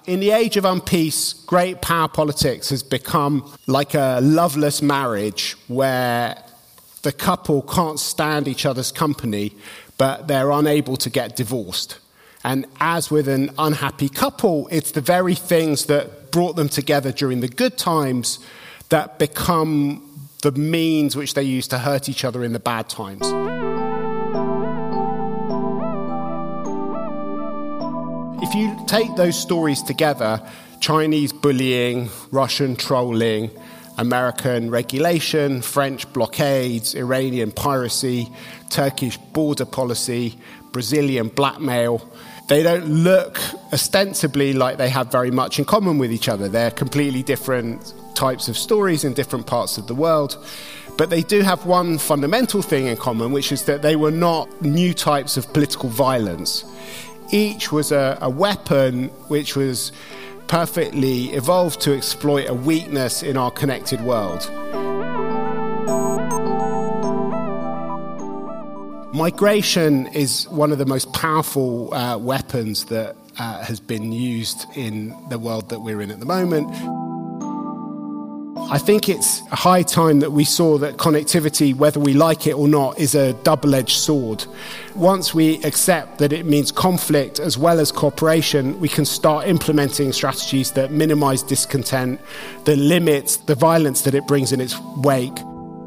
In the age of unpeace, great power politics has become like a loveless marriage where the couple can't stand each other's company, but they're unable to get divorced. And as with an unhappy couple, it's the very things that brought them together during the good times that become the means which they use to hurt each other in the bad times. If you take those stories together, Chinese bullying, Russian trolling, American regulation, French blockades, Iranian piracy, Turkish border policy, Brazilian blackmail, they don't look ostensibly like they have very much in common with each other. They're completely different types of stories in different parts of the world. But they do have one fundamental thing in common, which is that they were not new types of political violence. Each was a weapon which was perfectly evolved to exploit a weakness in our connected world. Migration is one of the most powerful weapons that has been used in the world that we're in at the moment. I think it's high time that we saw that connectivity, whether we like it or not, is a double-edged sword. Once we accept that it means conflict as well as cooperation, we can start implementing strategies that minimize discontent, that limit the violence that it brings in its wake.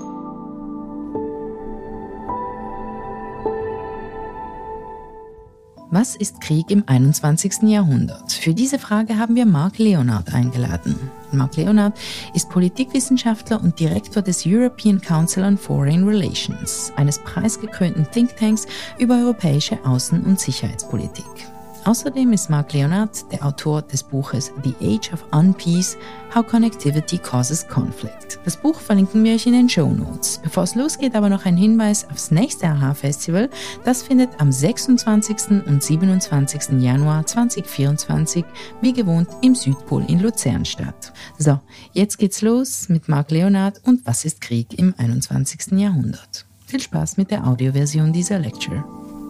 Was ist Krieg im 21. Jahrhundert? Für diese Frage haben wir Mark Leonard eingeladen. Mark Leonard ist Politikwissenschaftler und Direktor des European Council on Foreign Relations, eines preisgekrönten Thinktanks über europäische Außen- und Sicherheitspolitik. Außerdem ist Mark Leonard der Autor des Buches The Age of Unpeace – How Connectivity Causes Conflict. Das Buch verlinken wir euch in den Shownotes. Bevor es losgeht, aber noch ein Hinweis aufs nächste AHA-Festival. Das findet am 26. und 27. Januar 2024 wie gewohnt im Südpol in Luzern statt. So, jetzt geht's los mit Mark Leonard und Was ist Krieg im 21. Jahrhundert? Viel Spaß mit der Audioversion dieser Lecture.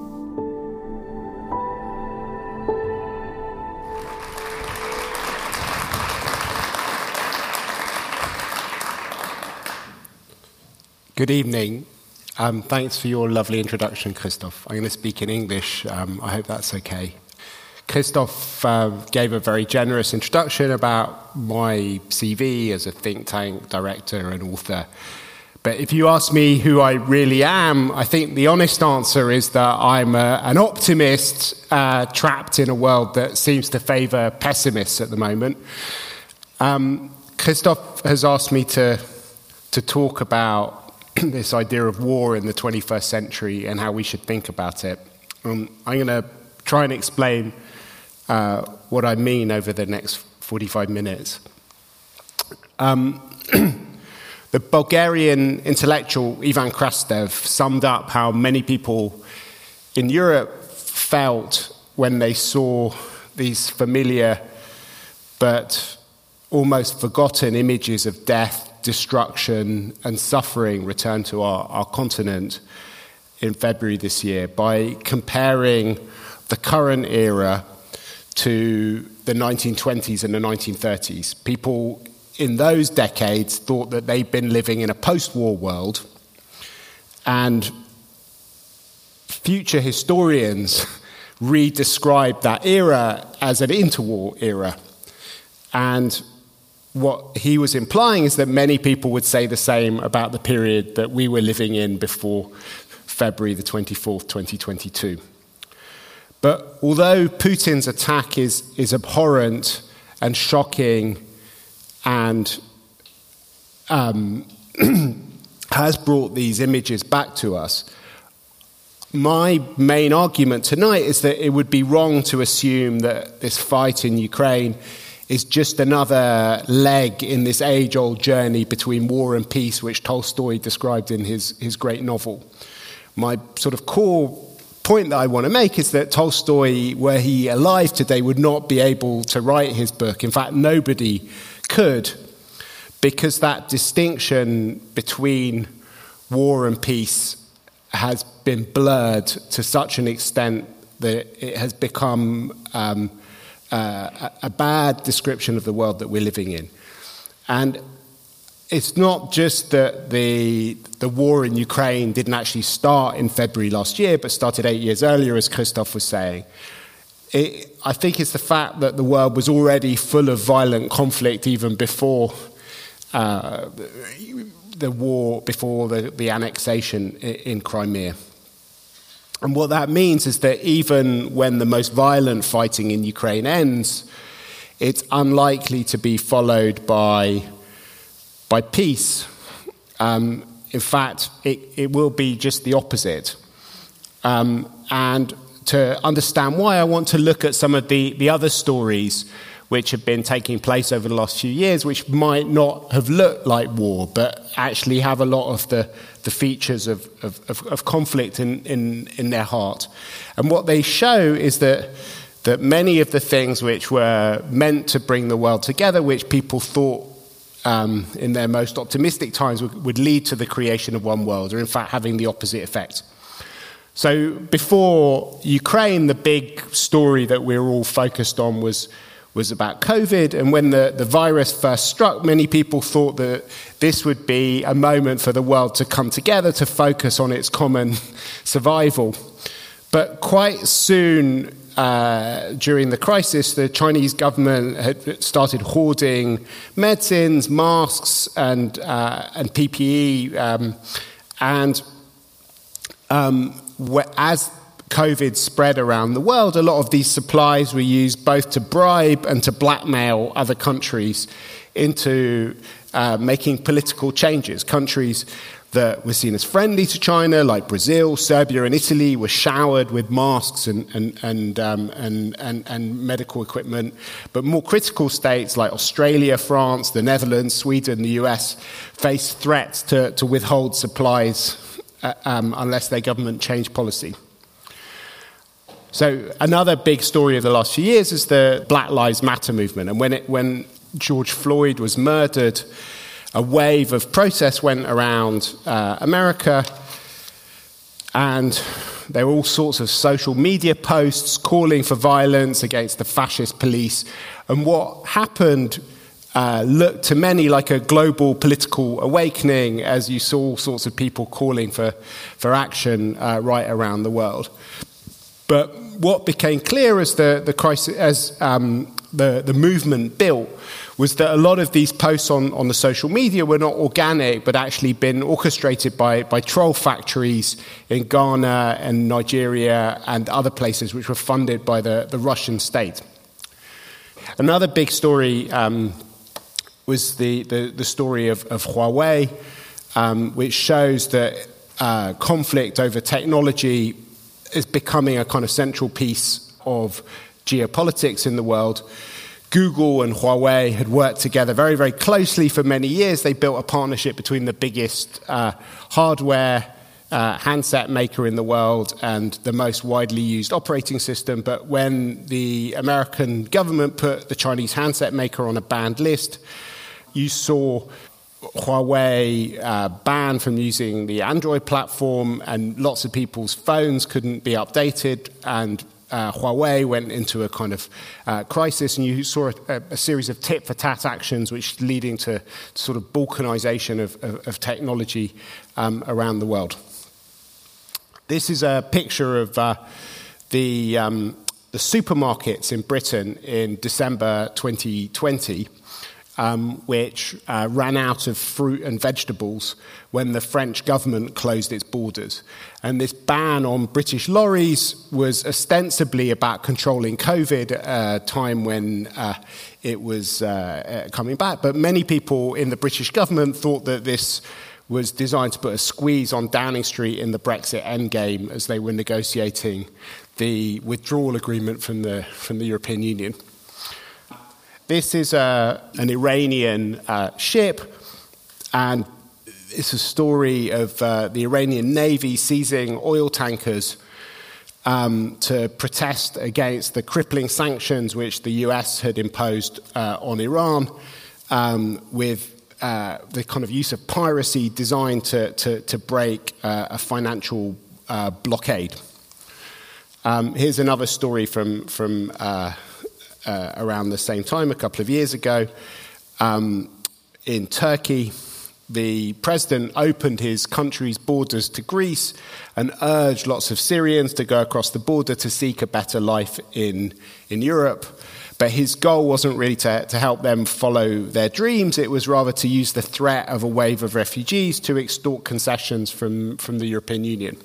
Good evening. Thanks for your lovely introduction, Christoph. I'm going to speak in English. I hope that's okay. Christoph gave a very generous introduction about my CV as a think tank director and author. But if you ask me who I really am, I think the honest answer is that I'm an optimist trapped in a world that seems to favour pessimists at the moment. Christoph has asked me to talk about this idea of war in the 21st century and how we should think about it. I'm going to try and explain what I mean over the next 45 minutes. The Bulgarian intellectual Ivan Krastev summed up how many people in Europe felt when they saw these familiar but almost forgotten images of death, destruction and suffering return to our continent in February this year by comparing the current era to the 1920s and the 1930s. People in those decades thought that they'd been living in a post-war world, and future historians re-describe that era as an interwar era. And what he was implying is that many people would say the same about the period that we were living in before February the 24th, 2022. But although Putin's attack is abhorrent and shocking and has brought these images back to us, my main argument tonight is that it would be wrong to assume that this fight in Ukraine is just another leg in this age-old journey between war and peace, which Tolstoy described in his great novel. My sort of core point that I want to make is that Tolstoy, were he alive today, would not be able to write his book. In fact, nobody could, because that distinction between war and peace has been blurred to such an extent that it has become a bad description of the world that we're living in. And it's not just that the war in Ukraine didn't actually start in February last year, but started 8 years earlier, as Christoph was saying. I think it's the fact that the world was already full of violent conflict even before the war, before the annexation in Crimea. And what that means is that even when the most violent fighting in Ukraine ends, it's unlikely to be followed by peace. In fact, it will be just the opposite. And to understand why, I want to look at some of the other stories which have been taking place over the last few years, which might not have looked like war, but actually have a lot of the features of conflict in their heart. And what they show is that many of the things which were meant to bring the world together, which people thought in their most optimistic times would lead to the creation of one world, are in fact having the opposite effect. So before Ukraine, the big story that we were all focused on was about COVID, and when the virus first struck, many people thought that this would be a moment for the world to come together to focus on its common survival. But quite soon during the crisis, the Chinese government had started hoarding medicines, masks, and PPE, as COVID spread around the world, a lot of these supplies were used both to bribe and to blackmail other countries into making political changes. Countries that were seen as friendly to China, like Brazil, Serbia, and Italy, were showered with masks and medical equipment. But more critical states like Australia, France, the Netherlands, Sweden, the US faced threats to withhold supplies unless their government changed policy. So another big story of the last few years is the Black Lives Matter movement. And when George Floyd was murdered, a wave of protests went around America, and there were all sorts of social media posts calling for violence against the fascist police. And what happened looked to many like a global political awakening, as you saw all sorts of people calling for action right around the world. But what became clear as the crisis, as the movement built, was that a lot of these posts on the social media were not organic, but actually been orchestrated by troll factories in Ghana and Nigeria and other places, which were funded by the Russian state. Another big story was the story of Huawei, which shows that conflict over technology is becoming a kind of central piece of geopolitics in the world. Google and Huawei had worked together very, very closely for many years. They built a partnership between the biggest hardware handset maker in the world and the most widely used operating system. But when the American government put the Chinese handset maker on a banned list, you saw Huawei banned from using the Android platform, and lots of people's phones couldn't be updated, and Huawei went into a kind of crisis, and you saw a series of tit-for-tat actions which leading to sort of balkanization of technology around the world. This is a picture of the supermarkets in Britain in December 2020, which ran out of fruit and vegetables when the French government closed its borders. And this ban on British lorries was ostensibly about controlling COVID at a time when it was coming back. But many people in the British government thought that this was designed to put a squeeze on Downing Street in the Brexit endgame as they were negotiating the withdrawal agreement from the European Union. This is an Iranian ship, and it's a story of the Iranian Navy seizing oil tankers to protest against the crippling sanctions which the US had imposed on Iran, with the kind of use of piracy designed to break a financial blockade. Here's another story from around the same time, a couple of years ago, in Turkey, the president opened his country's borders to Greece and urged lots of Syrians to go across the border to seek a better life in Europe. But his goal wasn't really to help them follow their dreams. It was rather to use the threat of a wave of refugees to extort concessions from the European Union.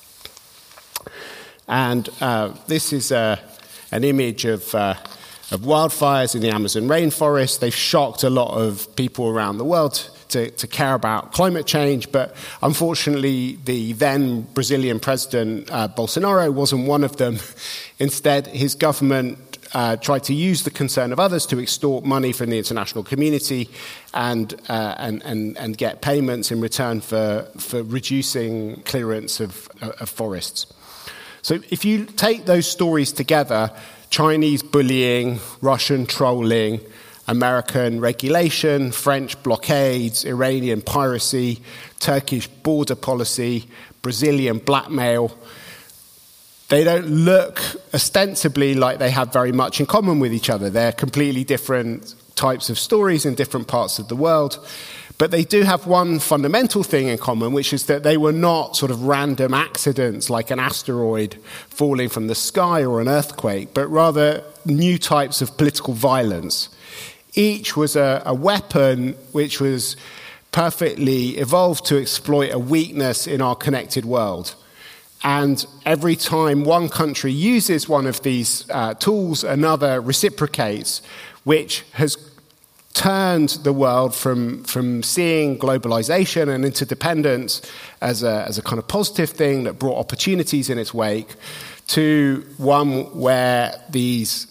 And this is an image of wildfires in the Amazon rainforest. They've shocked a lot of people around the world to care about climate change, but unfortunately the then Brazilian president Bolsonaro wasn't one of them. Instead, his government tried to use the concern of others to extort money from the international community and get payments in return for reducing clearance of forests. So if you take those stories together, Chinese bullying, Russian trolling, American regulation, French blockades, Iranian piracy, Turkish border policy, Brazilian blackmail, they don't look ostensibly like they have very much in common with each other. They're completely different types of stories in different parts of the world. But they do have one fundamental thing in common, which is that they were not sort of random accidents like an asteroid falling from the sky or an earthquake, but rather new types of political violence. Each was a weapon which was perfectly evolved to exploit a weakness in our connected world. And every time one country uses one of these tools, another reciprocates, which has turned the world from seeing globalization and interdependence as a kind of positive thing that brought opportunities in its wake to one where these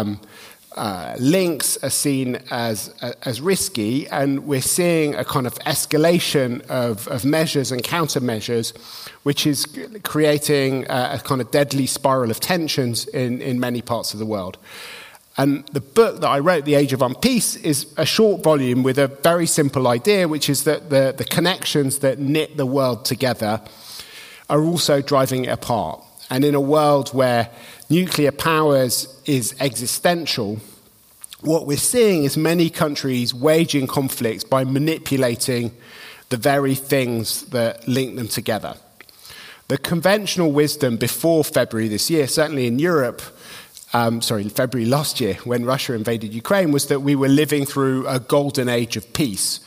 links are seen as risky, and we're seeing a kind of escalation of measures and countermeasures, which is creating a kind of deadly spiral of tensions in many parts of the world. And the book that I wrote, The Age of Unpeace, is a short volume with a very simple idea, which is that the connections that knit the world together are also driving it apart. And in a world where nuclear powers is existential, what we're seeing is many countries waging conflicts by manipulating the very things that link them together. The conventional wisdom before February this year, certainly in Europe, February last year, when Russia invaded Ukraine, was that we were living through a golden age of peace.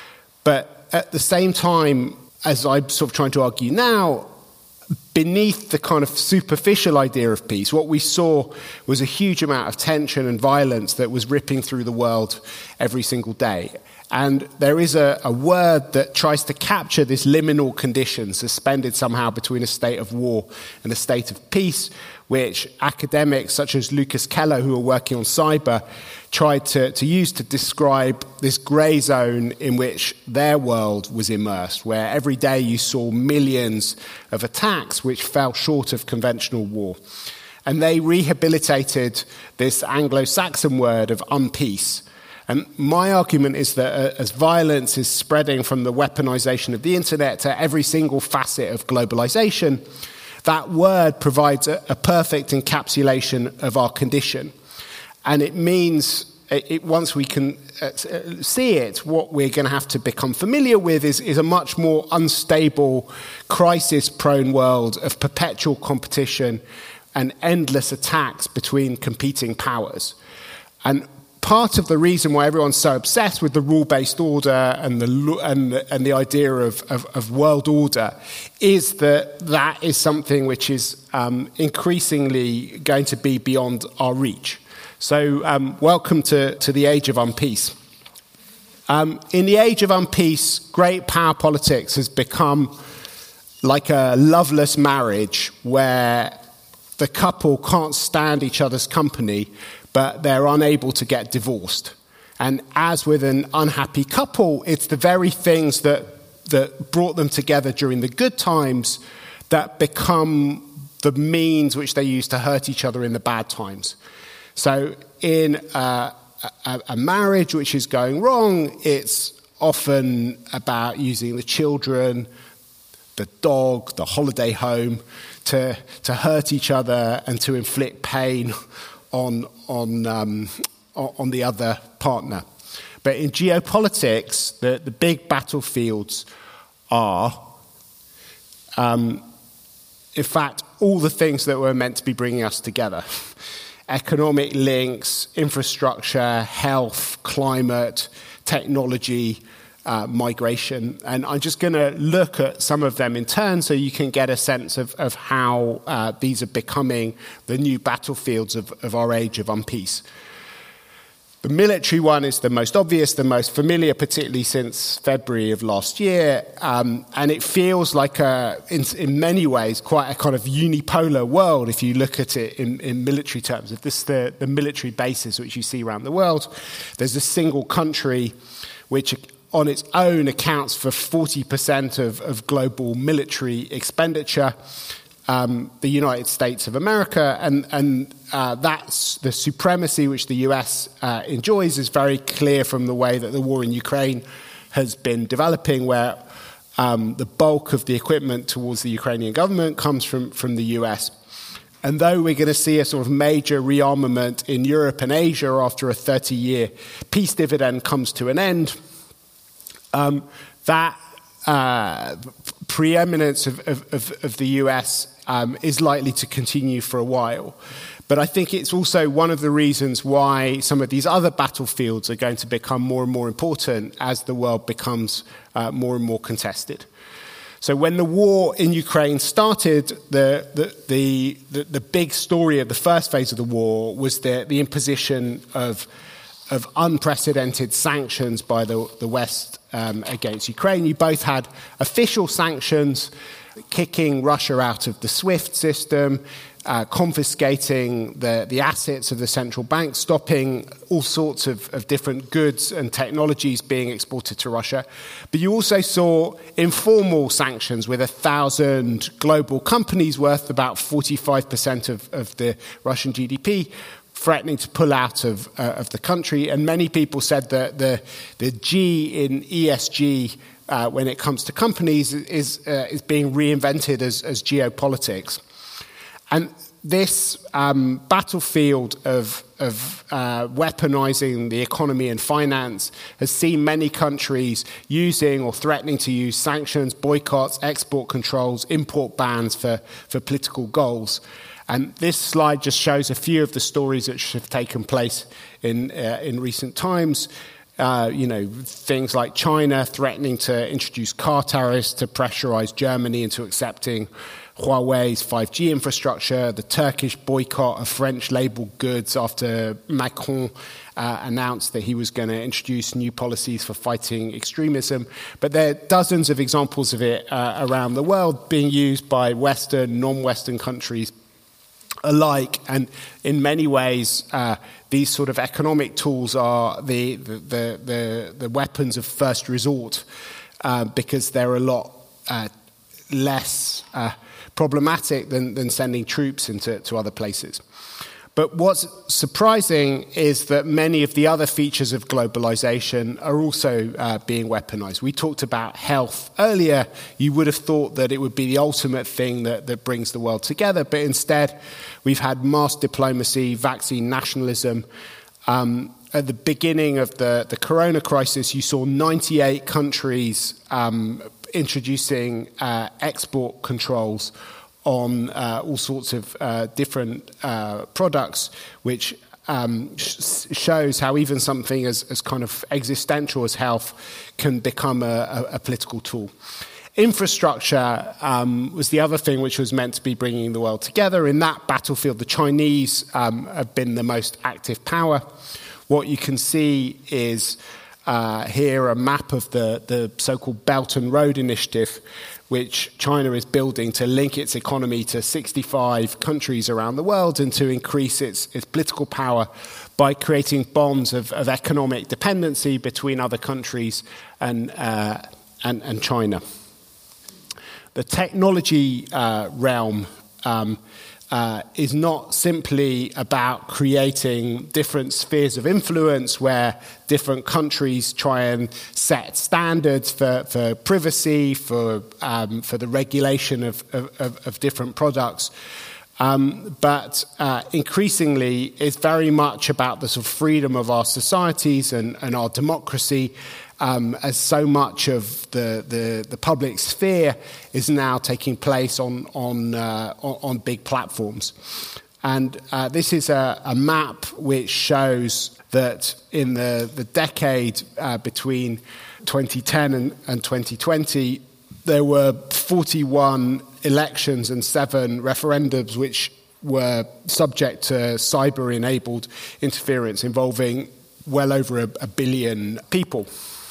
But at the same time, as I'm sort of trying to argue now, beneath the kind of superficial idea of peace, what we saw was a huge amount of tension and violence that was ripping through the world every single day. And there is a word that tries to capture this liminal condition suspended somehow between a state of war and a state of peace, which academics such as Lucas Keller, who are working on cyber, tried to use to describe this grey zone in which their world was immersed, where every day you saw millions of attacks which fell short of conventional war. And they rehabilitated this Anglo-Saxon word of unpeace. And my argument is that as violence is spreading from the weaponization of the internet to every single facet of globalization, that word provides a perfect encapsulation of our condition. And it means, once we can see it, what we're going to have to become familiar with is a much more unstable, crisis-prone world of perpetual competition and endless attacks between competing powers. And part of the reason why everyone's so obsessed with the rule-based order and the idea of world order is that is something which is increasingly going to be beyond our reach. So welcome to the Age of Unpeace. In the Age of Unpeace, great power politics has become like a loveless marriage where the couple can't stand each other's company, but they're unable to get divorced. And as with an unhappy couple, it's the very things that brought them together during the good times that become the means which they use to hurt each other in the bad times. So in a marriage which is going wrong, it's often about using the children, the dog, the holiday home to hurt each other and to inflict pain on the other partner. But in geopolitics, the big battlefields are, in fact, all the things that were meant to be bringing us together. Economic links, infrastructure, health, climate, technology, migration. And I'm just going to look at some of them in turn so you can get a sense of how these are becoming the new battlefields of our age of unpeace. The military one is the most obvious, the most familiar, particularly since February of last year. And it feels like, in many ways, quite a kind of unipolar world if you look at it in military terms. If this is the military bases which you see around the world, there's a single country which on its own accounts for 40% of global military expenditure. The United States of America, and that's the supremacy which the US enjoys is very clear from the way that the war in Ukraine has been developing, where the bulk of the equipment towards the Ukrainian government comes from the US. And though we're going to see a sort of major rearmament in Europe and Asia after a 30-year peace dividend comes to an end, that preeminence of the US is likely to continue for a while. But I think it's also one of the reasons why some of these other battlefields are going to become more and more important as the world becomes more and more contested. So when the war in Ukraine started, the big story of the first phase of the war was the imposition of unprecedented sanctions by the West against Ukraine. You both had official sanctions, kicking Russia out of the SWIFT system, confiscating the assets of the central bank, stopping all sorts of different goods and technologies being exported to Russia. But you also saw informal sanctions with 1,000 global companies worth about 45% of the Russian GDP threatening to pull out of the country. And many people said that the G in ESG when it comes to companies is being reinvented as geopolitics. And this battlefield of weaponizing the economy and finance has seen many countries using or threatening to use sanctions, boycotts, export controls, import bans for political goals. And this slide just shows a few of the stories that have taken place in recent times. Things like China threatening to introduce car tariffs to pressurize Germany into accepting Huawei's 5G infrastructure, the Turkish boycott of French-labeled goods after Macron announced that he was going to introduce new policies for fighting extremism. But there are dozens of examples of it around the world being used by Western, non-Western countries alike, and in many ways, these sort of economic tools are the weapons of first resort because they're a lot less problematic than sending troops into other places. But what's surprising is that many of the other features of globalization are also being weaponized. We talked about health earlier. You would have thought that it would be the ultimate thing that brings the world together, but instead we've had mass diplomacy, vaccine nationalism. At the beginning of the corona crisis, you saw 98 countries introducing export controls on all sorts of different products, which shows how even something as kind of existential as health can become a political tool. Infrastructure was the other thing which was meant to be bringing the world together. In that battlefield, the Chinese have been the most active power. What you can see is here a map of the so-called Belt and Road Initiative, which China is building to link its economy to 65 countries around the world and to increase its political power by creating bonds of economic dependency between other countries and China. The technology realm is not simply about creating different spheres of influence where different countries try and set standards for privacy, for the regulation of different products. But increasingly, it's very much about the sort of freedom of our societies and our democracy, as so much of the public sphere is now taking place on big platforms. And this is a map which shows that in the decade between 2010 and 2020, there were 41 elections and 7 referendums which were subject to cyber-enabled interference involving well over a billion people.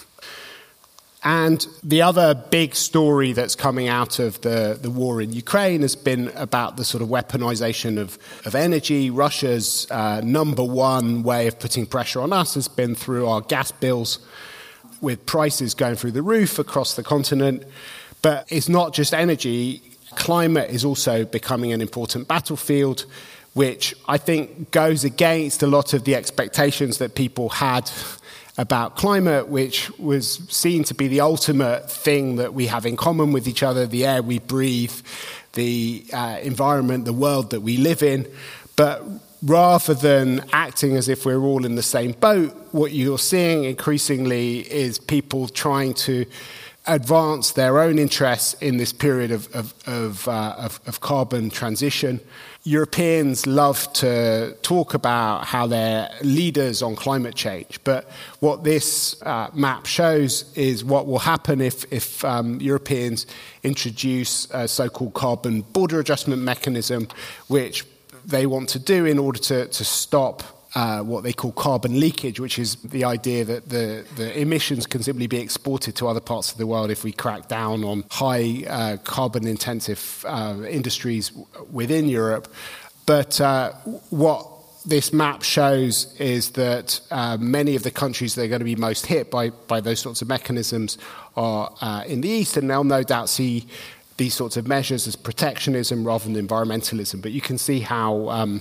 And the other big story that's coming out of the war in Ukraine has been about the sort of weaponization of energy. Russia's number one way of putting pressure on us has been through our gas bills, with prices going through the roof across the continent. But it's not just energy. Climate is also becoming an important battlefield, which I think goes against a lot of the expectations that people had about climate, which was seen to be the ultimate thing that we have in common with each other, the air we breathe, the environment, the world that we live in. But rather than acting as if we're all in the same boat, what you're seeing increasingly is people trying to advance their own interests in this period of carbon transition. Europeans love to talk about how they're leaders on climate change, but what this map shows is what will happen if Europeans introduce a so-called carbon border adjustment mechanism, which they want to do in order to stop what they call carbon leakage, which is the idea that the emissions can simply be exported to other parts of the world if we crack down on high carbon-intensive industries within Europe. But what this map shows is that many of the countries that are going to be most hit by those sorts of mechanisms are in the East, and they'll no doubt see these sorts of measures as protectionism rather than environmentalism. But you can see how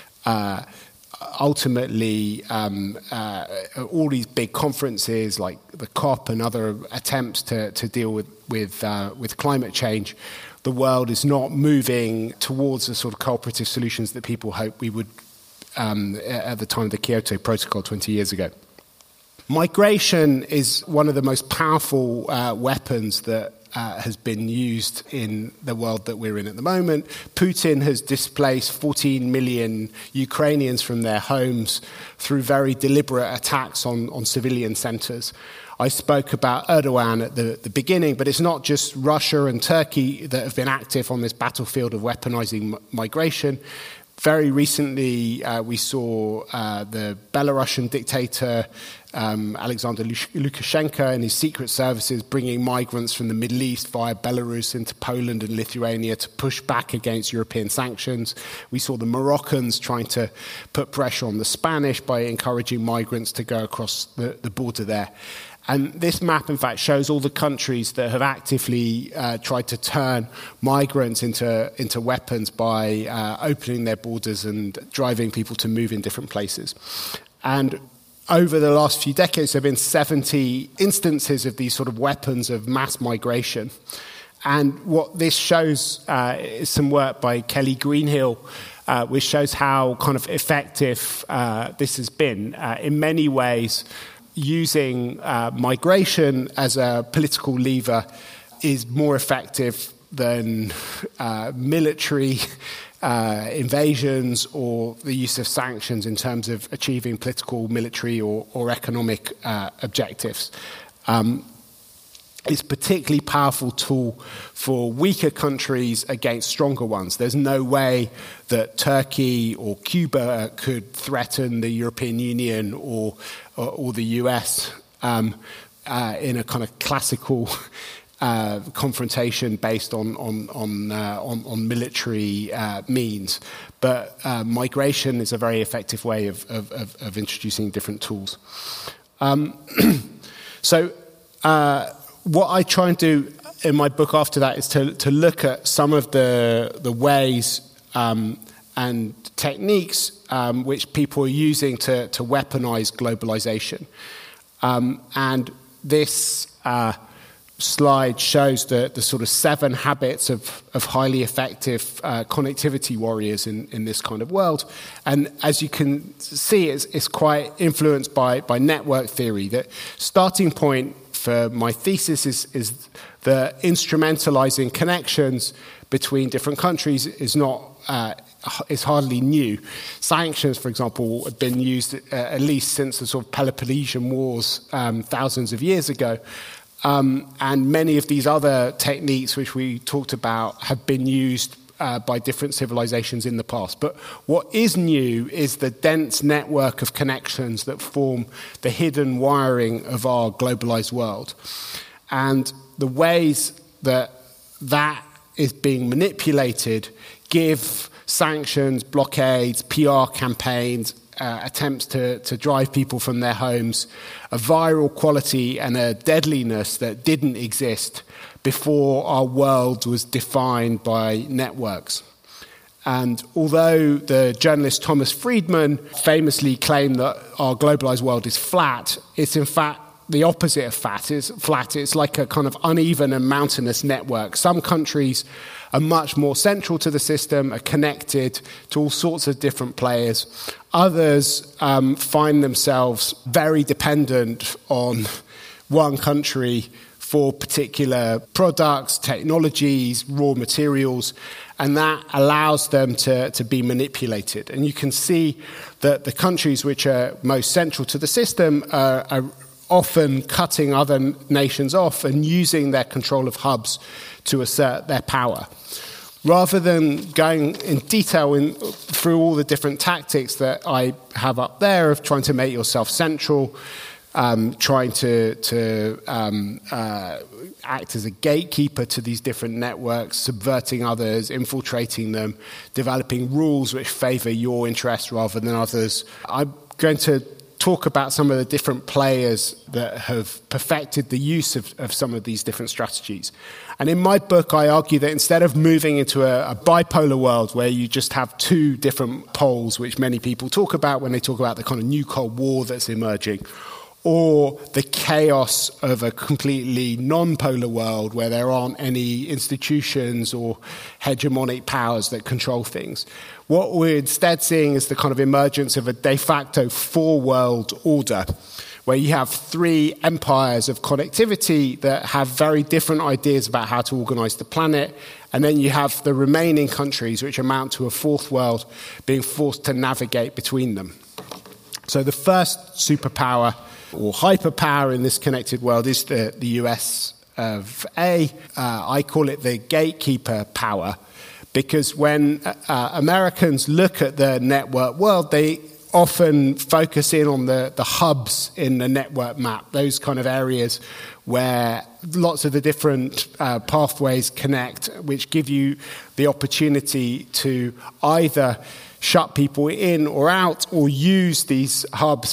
ultimately, all these big conferences like the COP and other attempts to deal with climate change, the world is not moving towards the sort of cooperative solutions that people hoped we would at the time of the Kyoto Protocol 20 years ago. Migration is one of the most powerful weapons that has been used in the world that we're in at the moment. Putin has displaced 14 million Ukrainians from their homes through very deliberate attacks on civilian centers. I spoke about Erdogan at the beginning, but it's not just Russia and Turkey that have been active on this battlefield of weaponizing migration. Very recently, we saw the Belarusian dictator Alexander Lukashenko and his secret services bringing migrants from the Middle East via Belarus into Poland and Lithuania to push back against European sanctions. We saw the Moroccans trying to put pressure on the Spanish by encouraging migrants to go across the border there. And this map, in fact, shows all the countries that have actively tried to turn migrants into weapons by opening their borders and driving people to move in different places. And over the last few decades, there have been 70 instances of these sort of weapons of mass migration. And what this shows is some work by Kelly Greenhill, which shows how kind of effective this has been. In many ways, using migration as a political lever is more effective than military invasions or the use of sanctions in terms of achieving political, military or economic objectives. It's a particularly powerful tool for weaker countries against stronger ones. There's no way that Turkey or Cuba could threaten the European Union or the US in a kind of classical confrontation based on military means. But migration is a very effective way of introducing different tools. What I try and do in my book after that is to look at some of the ways and techniques which people are using to weaponize globalization. And this slide shows the sort of 7 habits of highly effective connectivity warriors in this kind of world. And as you can see, it's quite influenced by network theory. The starting point for my thesis is that instrumentalizing connections between different countries is hardly new. Sanctions, for example, have been used at least since the sort of Peloponnesian Wars thousands of years ago. And many of these other techniques which we talked about have been used by different civilizations in the past. But what is new is the dense network of connections that form the hidden wiring of our globalized world. And the ways that is being manipulated give sanctions, blockades, PR campaigns, attempts to drive people from their homes, a viral quality and a deadliness that didn't exist before our world was defined by networks. And although the journalist Thomas Friedman famously claimed that our globalized world is flat, it's in fact the opposite of flat. It's like a kind of uneven and mountainous network. Some countries are much more central to the system, are connected to all sorts of different players. Others find themselves very dependent on one country for particular products, technologies, raw materials, and that allows them to be manipulated. And you can see that the countries which are most central to the system are often cutting other nations off and using their control of hubs to assert their power. Rather than going in detail through all the different tactics that I have up there of trying to make yourself central, trying to act as a gatekeeper to these different networks, subverting others, infiltrating them, developing rules which favor your interests rather than others, I'm going to talk about some of the different players that have perfected the use of some of these different strategies. And in my book, I argue that instead of moving into a bipolar world where you just have 2 different poles, which many people talk about when they talk about the kind of new Cold War that's emerging, or the chaos of a completely non-polar world where there aren't any institutions or hegemonic powers that control things. What we're instead seeing is the kind of emergence of a de facto 4-world order, where you have 3 empires of connectivity that have very different ideas about how to organize the planet, and then you have the remaining countries, which amount to a 4th world, being forced to navigate between them. So the first superpower or hyperpower in this connected world is the US of A. I call it the gatekeeper power, because when Americans look at the network world, they often focus in on the hubs in the network map, those kind of areas where lots of the different pathways connect, which give you the opportunity to either shut people in or out, or use these hubs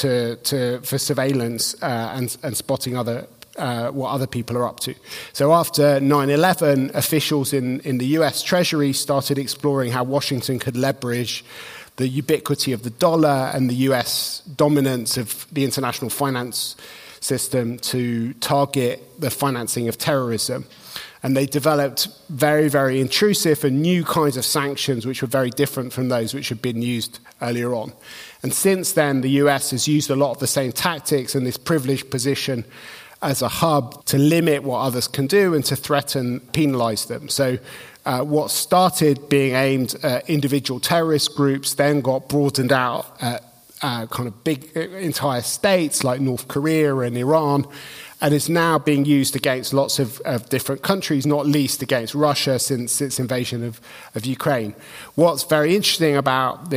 for surveillance and spotting what other people are up to. So after 9/11, officials in the US Treasury started exploring how Washington could leverage the ubiquity of the dollar and the US dominance of the international finance system to target the financing of terrorism. And they developed very, very intrusive and new kinds of sanctions which were very different from those which had been used earlier on. And since then, the US has used a lot of the same tactics and this privileged position as a hub to limit what others can do and to threaten, penalize them. So what started being aimed at individual terrorist groups then got broadened out at kind of big entire states like North Korea and Iran, and is now being used against lots of different countries, not least against Russia since its invasion of Ukraine. What's very interesting about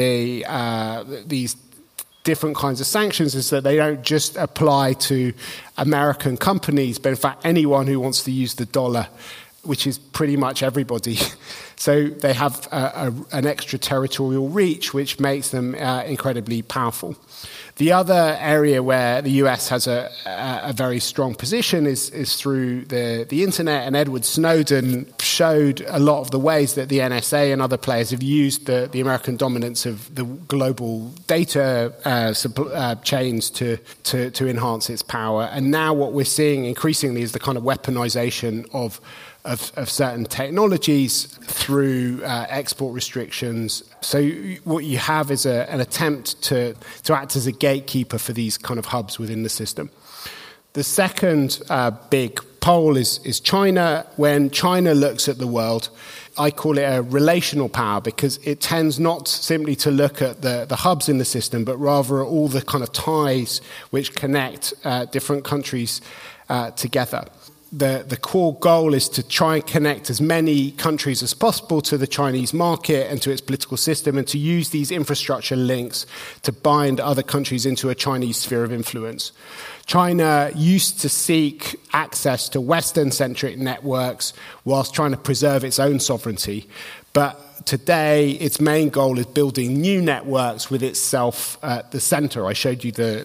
these different kinds of sanctions is that they don't just apply to American companies, but in fact anyone who wants to use the dollar, which is pretty much everybody. So they have an extraterritorial reach, which makes them incredibly powerful. The other area where the US has a very strong position is through the internet, and Edward Snowden showed a lot of the ways that the NSA and other players have used the American dominance of the global data chains to enhance its power. And now what we're seeing increasingly is the kind of weaponization of certain technologies through export restrictions. So what you have is an attempt to act as a gatekeeper for these kind of hubs within the system. The second big pole is China. When China looks at the world, I call it a relational power, because it tends not simply to look at the hubs in the system, but rather at all the kind of ties which connect different countries together. The core goal is to try and connect as many countries as possible to the Chinese market and to its political system, and to use these infrastructure links to bind other countries into a Chinese sphere of influence. China used to seek access to Western-centric networks whilst trying to preserve its own sovereignty. But today, its main goal is building new networks with itself at the center. I showed you the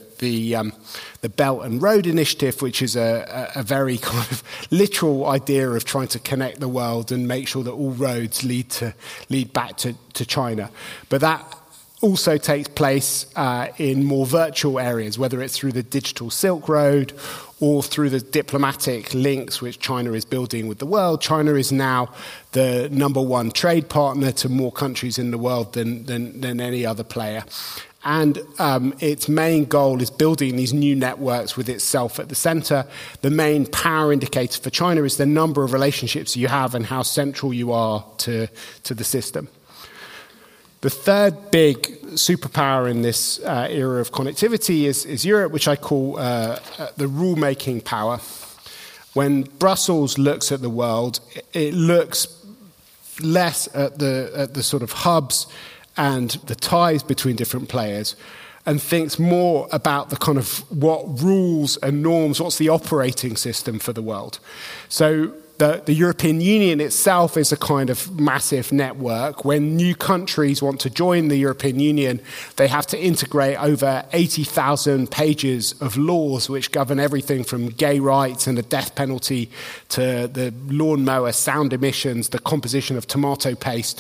Belt and Road Initiative, which is a very kind of literal idea of trying to connect the world and make sure that all roads lead back to China. But that also takes place in more virtual areas, whether it's through the digital Silk Road or through the diplomatic links which China is building with the world. China is now the number one trade partner to more countries in the world than any other player. And its main goal is building these new networks with itself at the center. The main power indicator for China is the number of relationships you have and how central you are to the system. The third big superpower in this era of connectivity is Europe, which I call the rule-making power. When Brussels looks at the world, it looks less at the sort of hubs and the ties between different players, and thinks more about the kind of what rules and norms, what's the operating system for the world. So the European Union itself is a kind of massive network. When new countries want to join the European Union, they have to integrate over 80,000 pages of laws which govern everything from gay rights and the death penalty to the lawnmower sound emissions, the composition of tomato paste,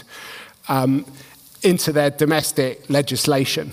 into their domestic legislation.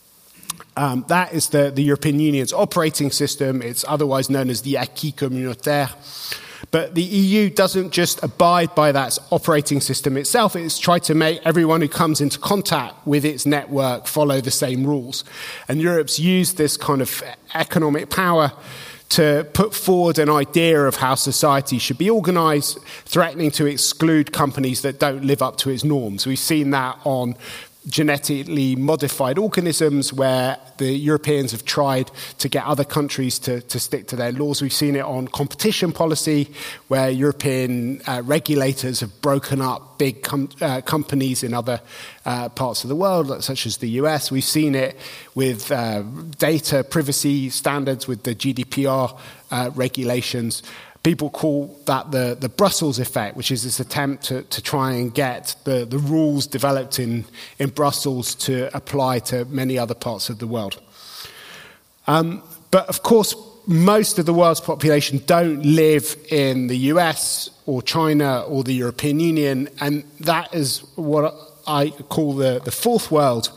That is the European Union's operating system. It's otherwise known as the acquis communautaire. But the EU doesn't just abide by that operating system itself. It's tried to make everyone who comes into contact with its network follow the same rules. And Europe's used this kind of economic power to put forward an idea of how society should be organized, threatening to exclude companies that don't live up to its norms. We've seen that on genetically modified organisms, where the Europeans have tried to get other countries to stick to their laws. We've seen it on competition policy, where European regulators have broken up big companies in other parts of the world, such as the US. We've seen it with data privacy standards, with the GDPR regulations. People call that the Brussels effect, which is this attempt to try and get the rules developed in Brussels to apply to many other parts of the world. But of course, most of the world's population don't live in the US or China or the European Union, and that is what I call the fourth world,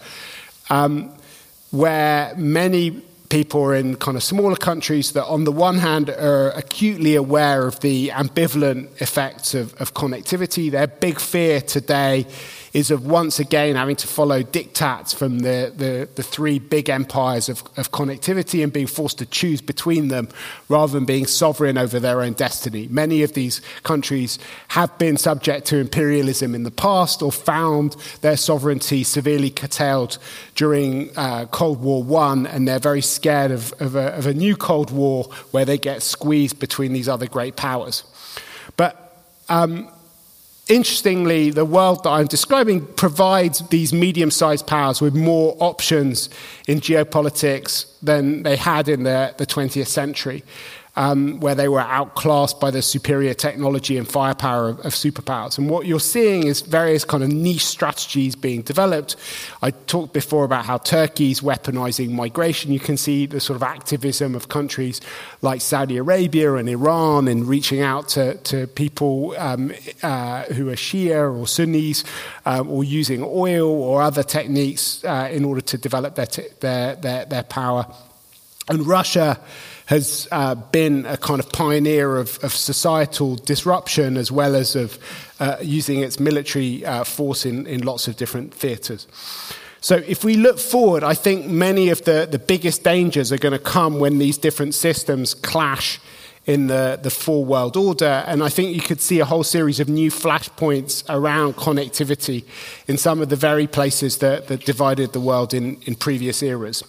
where many people are in kind of smaller countries that on the one hand are acutely aware of the ambivalent effects of connectivity. Their big fear today is of once again having to follow diktats from the three big empires of connectivity and being forced to choose between them rather than being sovereign over their own destiny. Many of these countries have been subject to imperialism in the past or found their sovereignty severely curtailed during Cold War I, and they're very scared of a new Cold War where they get squeezed between these other great powers. But interestingly, the world that I'm describing provides these medium-sized powers with more options in geopolitics than they had in the 20th century. where they were outclassed by the superior technology and firepower of superpowers. And what you're seeing is various kind of niche strategies being developed. I talked before about how Turkey's weaponizing migration. You can see the sort of activism of countries like Saudi Arabia and Iran in reaching out to people who are Shia or Sunnis, or using oil or other techniques in order to develop their power. And Russia has been a kind of pioneer of societal disruption, as well as of using its military force in lots of different theatres. So if we look forward, I think many of the biggest dangers are going to come when these different systems clash in the full world order. And I think you could see a whole series of new flashpoints around connectivity in some of the very places that divided the world in previous eras.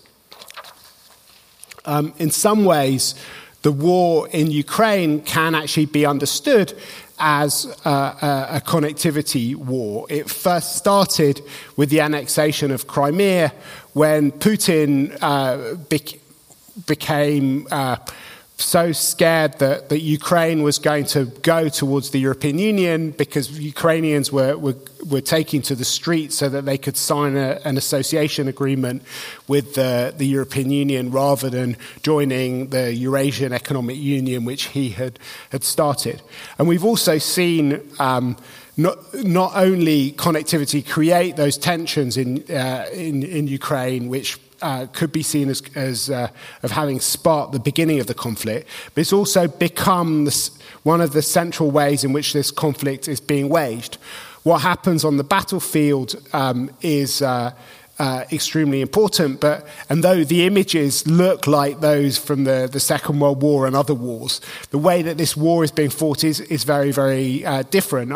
In some ways, the war in Ukraine can actually be understood as a connectivity war. It first started with the annexation of Crimea, when Putin became so scared that Ukraine was going to go towards the European Union, because Ukrainians were taking to the streets so that they could sign an association agreement with the European Union rather than joining the Eurasian Economic Union, which he had started. And we've also seen not only connectivity create those tensions in Ukraine, which could be seen as of having sparked the beginning of the conflict, but it's also become one of the central ways in which this conflict is being waged. What happens on the battlefield is extremely important, and though the images look like those from the Second World War and other wars, the way that this war is being fought is very, very different.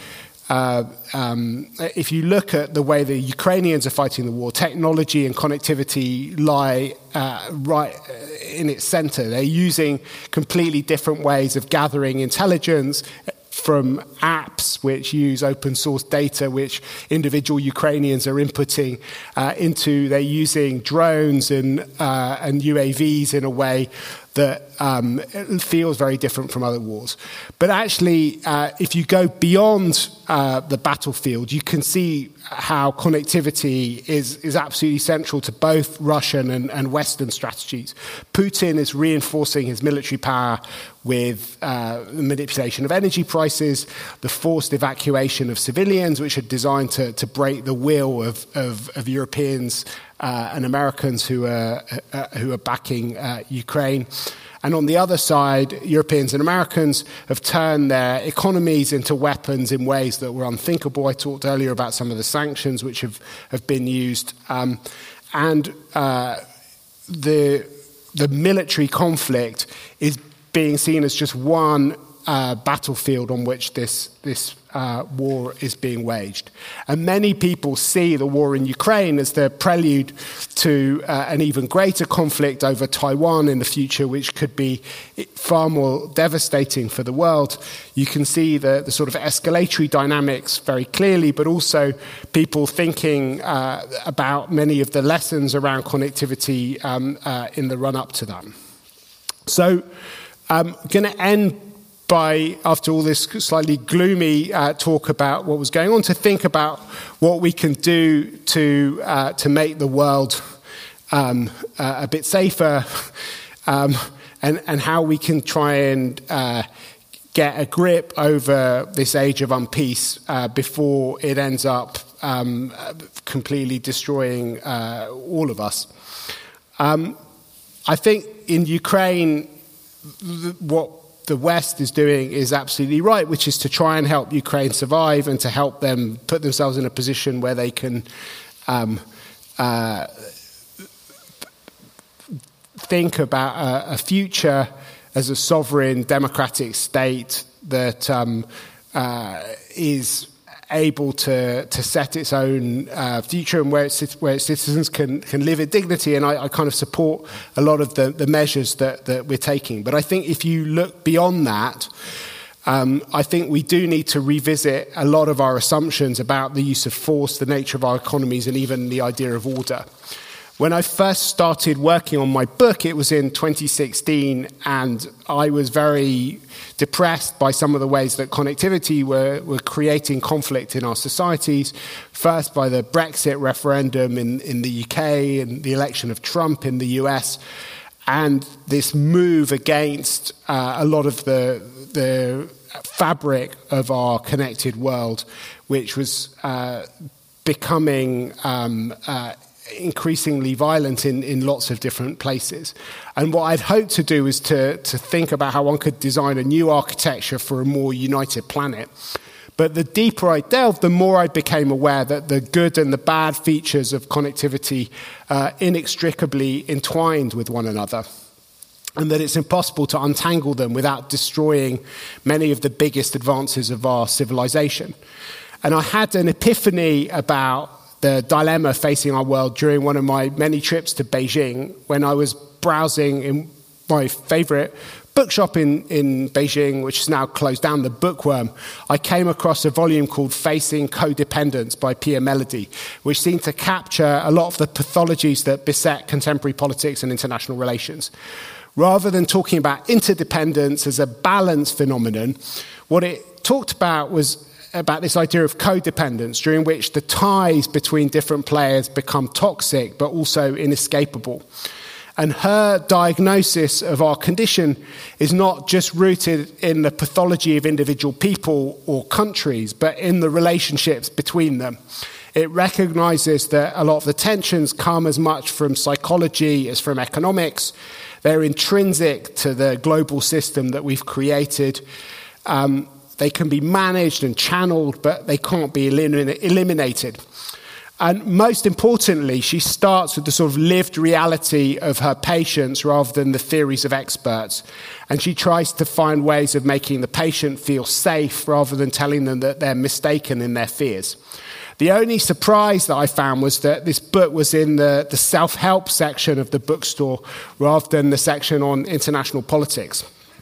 If you look at the way the Ukrainians are fighting the war, technology and connectivity lie right in its center. They're using completely different ways of gathering intelligence, from apps which use open source data which individual Ukrainians are inputting into, they're using drones and UAVs in a way that feels very different from other wars. But actually, if you go beyond the battlefield, you can see how connectivity is absolutely central to both Russian and Western strategies. Putin is reinforcing his military power with the manipulation of energy prices, the forced evacuation of civilians, which are designed to break the will of Europeans and Americans who are backing Ukraine. And on the other side, Europeans and Americans have turned their economies into weapons in ways that were unthinkable. I talked earlier about some of the sanctions which have been used. The military conflict is being seen as just one battlefield on which this war is being waged. And many people see the war in Ukraine as the prelude to an even greater conflict over Taiwan in the future, which could be far more devastating for the world. You can see the sort of escalatory dynamics very clearly, but also people thinking about many of the lessons around connectivity in the run-up to that. So I'm going to end by, after all this slightly gloomy talk about what was going on, to think about what we can do to make the world a bit safer, and how we can try and get a grip over this age of unpeace before it ends up completely destroying all of us. I think in Ukraine, what the West is doing is absolutely right, which is to try and help Ukraine survive and to help them put themselves in a position where they can think about a future as a sovereign democratic state that is able to set its own future, and where its citizens can live in dignity. And I kind of support a lot of the measures that we're taking. But I think if you look beyond that, I think we do need to revisit a lot of our assumptions about the use of force, the nature of our economies, and even the idea of order. When I first started working on my book, it was in 2016, and I was very depressed by some of the ways that connectivity were creating conflict in our societies. First, by the Brexit referendum in the UK and the election of Trump in the US, and this move against a lot of the fabric of our connected world, which was becoming increasingly violent in lots of different places. And what I'd hoped to do is to think about how one could design a new architecture for a more united planet. But the deeper I delved, the more I became aware that the good and the bad features of connectivity are inextricably entwined with one another, and that it's impossible to untangle them without destroying many of the biggest advances of our civilization. And I had an epiphany about the dilemma facing our world during one of my many trips to Beijing, when I was browsing in my favorite bookshop in Beijing, which is now closed down, the Bookworm. I came across a volume called Facing Codependence by Pierre Melody, which seemed to capture a lot of the pathologies that beset contemporary politics and international relations. Rather than talking about interdependence as a balance phenomenon, what it talked about was about this idea of codependence, during which the ties between different players become toxic but also inescapable. And her diagnosis of our condition is not just rooted in the pathology of individual people or countries, but in the relationships between them. It recognizes that a lot of the tensions come as much from psychology as from economics. They're intrinsic to the global system that we've created. They can be managed and channeled, but they can't be eliminated. And most importantly, she starts with the sort of lived reality of her patients rather than the theories of experts. And she tries to find ways of making the patient feel safe rather than telling them that they're mistaken in their fears. The only surprise that I found was that this book was in the self-help section of the bookstore rather than the section on international politics.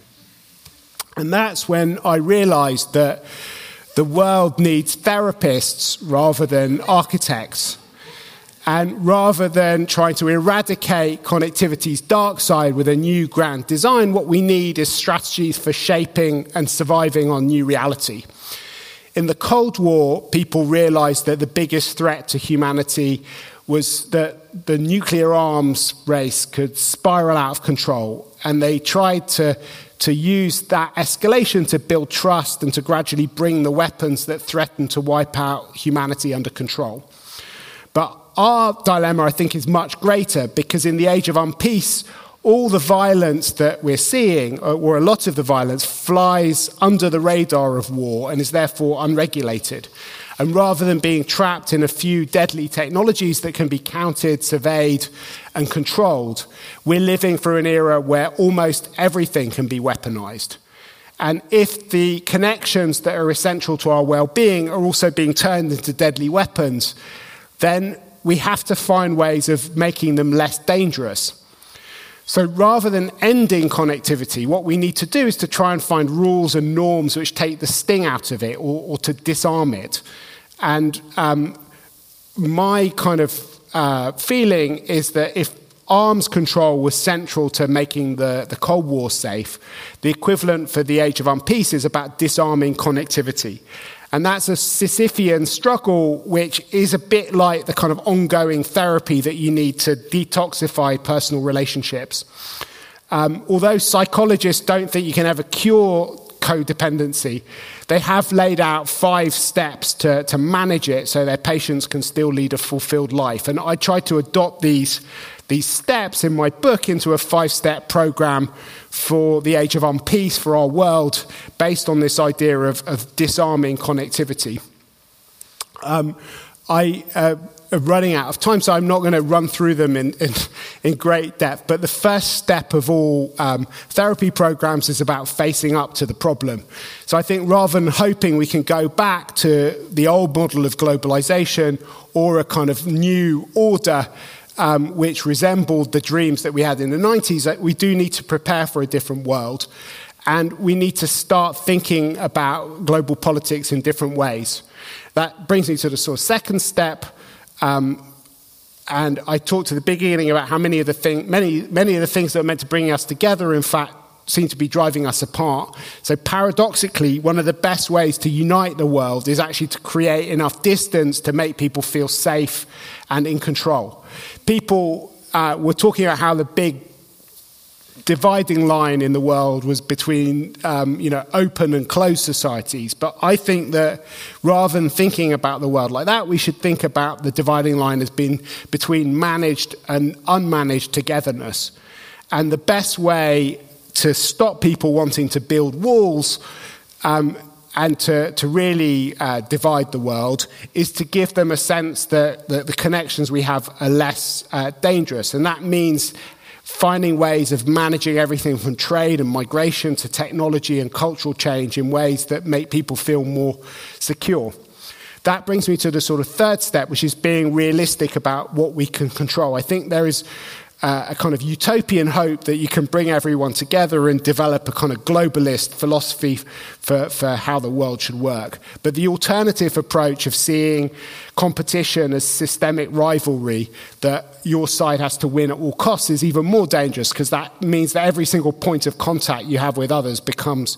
And that's when I realized that the world needs therapists rather than architects. And rather than trying to eradicate connectivity's dark side with a new grand design, what we need is strategies for shaping and surviving on new reality. In the Cold War, people realized that the biggest threat to humanity was that the nuclear arms race could spiral out of control. And they tried to use that escalation to build trust and to gradually bring the weapons that threaten to wipe out humanity under control. But our dilemma, I think, is much greater, because in the age of unpeace, all the violence that we're seeing, or a lot of the violence, flies under the radar of war and is therefore unregulated. And rather than being trapped in a few deadly technologies that can be counted, surveyed, and controlled, we're living through an era where almost everything can be weaponized. And if the connections that are essential to our well-being are also being turned into deadly weapons, then we have to find ways of making them less dangerous. So rather than ending connectivity, what we need to do is to try and find rules and norms which take the sting out of it, or to disarm it. And my kind of feeling is that if arms control was central to making the Cold War safe, the equivalent for the age of unpeace is about disarming connectivity. And that's a Sisyphean struggle, which is a bit like the kind of ongoing therapy that you need to detoxify personal relationships. Although psychologists don't think you can ever cure codependency, they have laid out 5 steps to manage it so their patients can still lead a fulfilled life. And I tried to adopt these steps in my book into a 5-step program for the age of unpeace for our world, based on this idea of disarming connectivity. I am running out of time, so I'm not going to run through them in great depth. But the first step of all therapy programs is about facing up to the problem. So I think rather than hoping we can go back to the old model of globalization or a kind of new order, which resembled the dreams that we had in the 90s, that we do need to prepare for a different world. And we need to start thinking about global politics in different ways. That brings me to the sort of second step. And I talked at the beginning about how many of the things that are meant to bring us together, in fact, seem to be driving us apart. So paradoxically, one of the best ways to unite the world is actually to create enough distance to make people feel safe and in control. People were talking about how the big dividing line in the world was between open and closed societies. But I think that rather than thinking about the world like that, we should think about the dividing line as being between managed and unmanaged togetherness. And the best way to stop people wanting to build walls and to really divide the world is to give them a sense that the connections we have are less dangerous. And that means finding ways of managing everything from trade and migration to technology and cultural change in ways that make people feel more secure. That brings me to the sort of third step, which is being realistic about what we can control. I think there is a kind of utopian hope that you can bring everyone together and develop a kind of globalist philosophy for how the world should work. But the alternative approach of seeing competition as systemic rivalry, that your side has to win at all costs, is even more dangerous, because that means that every single point of contact you have with others becomes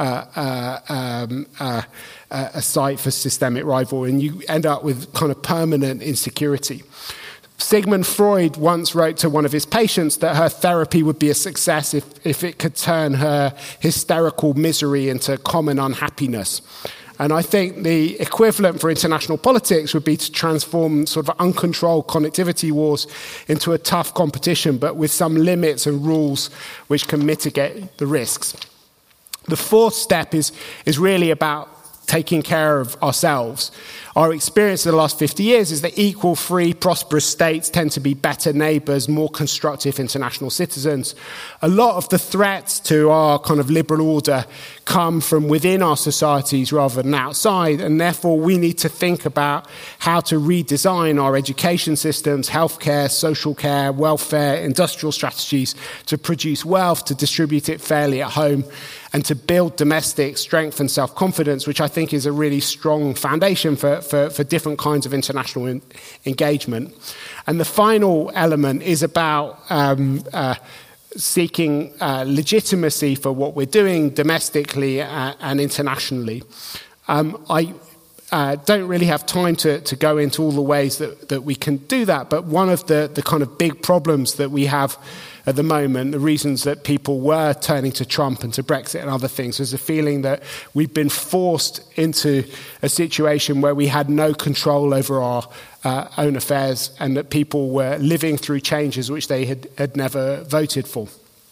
a site for systemic rivalry, and you end up with kind of permanent insecurity. Sigmund Freud once wrote to one of his patients that her therapy would be a success if it could turn her hysterical misery into common unhappiness. And I think the equivalent for international politics would be to transform sort of uncontrolled connectivity wars into a tough competition, but with some limits and rules which can mitigate the risks. The fourth step is really about taking care of ourselves. Our experience in the last 50 years is that equal, free, prosperous states tend to be better neighbours, more constructive international citizens. A lot of the threats to our kind of liberal order come from within our societies rather than outside, and therefore we need to think about how to redesign our education systems, healthcare, social care, welfare, industrial strategies to produce wealth, to distribute it fairly at home, and to build domestic strength and self-confidence, which I think is a really strong foundation for different kinds of international engagement. And the final element is about seeking legitimacy for what we're doing domestically and internationally. I don't really have time to go into all the ways that we can do that, but one of the kind of big problems that we have at the moment, the reasons that people were turning to Trump and to Brexit and other things, was a feeling that we've been forced into a situation where we had no control over our own affairs, and that people were living through changes which they had never voted for.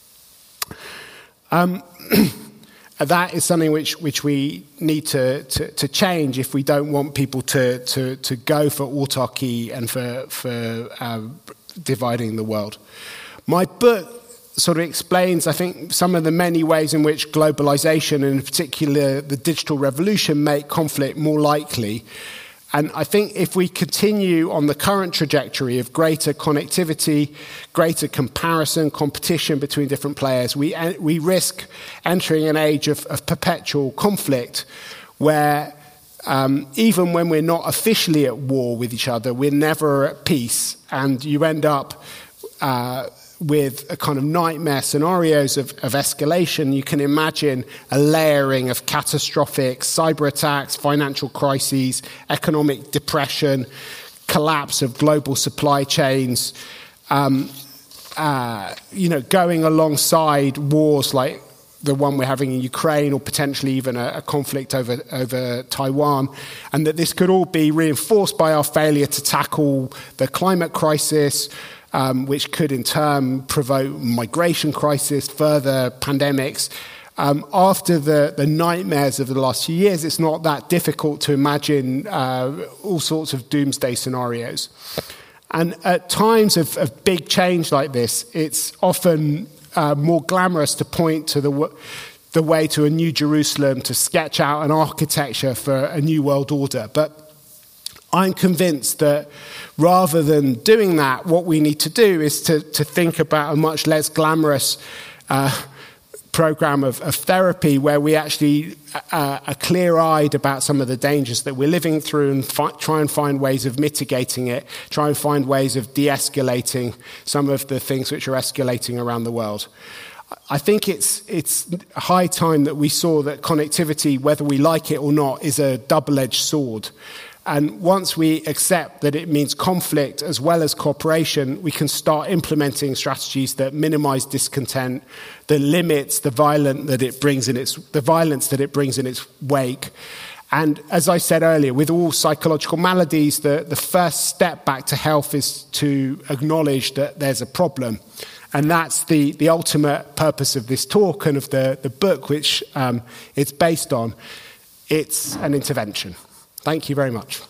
That is something which we need to change if we don't want people to go for autarky and for dividing the world. My book sort of explains, I think, some of the many ways in which globalization, and in particular the digital revolution, make conflict more likely. And I think if we continue on the current trajectory of greater connectivity, greater comparison, competition between different players, we risk entering an age of perpetual conflict where even when we're not officially at war with each other, we're never at peace, and you end up with a kind of nightmare scenarios of escalation. You can imagine a layering of catastrophic cyber attacks, financial crises, economic depression, collapse of global supply chains, going alongside wars like the one we're having in Ukraine, or potentially even a conflict over Taiwan, and that this could all be reinforced by our failure to tackle the climate crisis, which could in turn provoke migration crisis, further pandemics. After the nightmares of the last few years, it's not that difficult to imagine all sorts of doomsday scenarios. And at times of big change like this, it's often more glamorous to point to the way to a new Jerusalem, to sketch out an architecture for a new world order. But I'm convinced that rather than doing that, what we need to do is to think about a much less glamorous program of therapy where we actually are clear-eyed about some of the dangers that we're living through and try and find ways of mitigating it, try and find ways of de-escalating some of the things which are escalating around the world. I think it's high time that we saw that connectivity, whether we like it or not, is a double-edged sword. And once we accept that it means conflict as well as cooperation, we can start implementing strategies that minimize discontent, that limits the violence that it brings in its wake. And as I said earlier, with all psychological maladies, the first step back to health is to acknowledge that there's a problem. And that's the ultimate purpose of this talk and of the book which it's based on. It's an intervention. Thank you very much.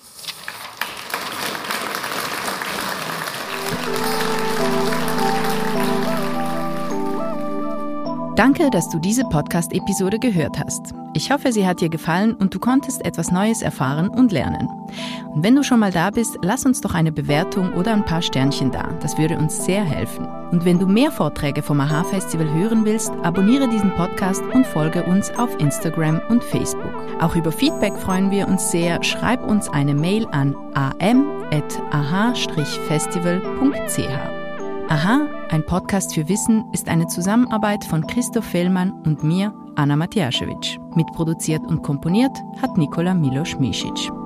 Danke, dass du diese Podcast-Episode gehört hast. Ich hoffe, sie hat dir gefallen und du konntest etwas Neues erfahren und lernen. Und wenn du schon mal da bist, lass uns doch eine Bewertung oder ein paar Sternchen da. Das würde uns sehr helfen. Und wenn du mehr Vorträge vom AHA-Festival hören willst, abonniere diesen Podcast und folge uns auf Instagram und Facebook. Auch über Feedback freuen wir uns sehr. Schreib uns eine Mail an am@aha-festival.ch. Aha, ein Podcast für Wissen ist eine Zusammenarbeit von Christoph Fellmann und mir, Anna Matjaschewitsch. Mitproduziert und komponiert hat Nikola Milos-Misic.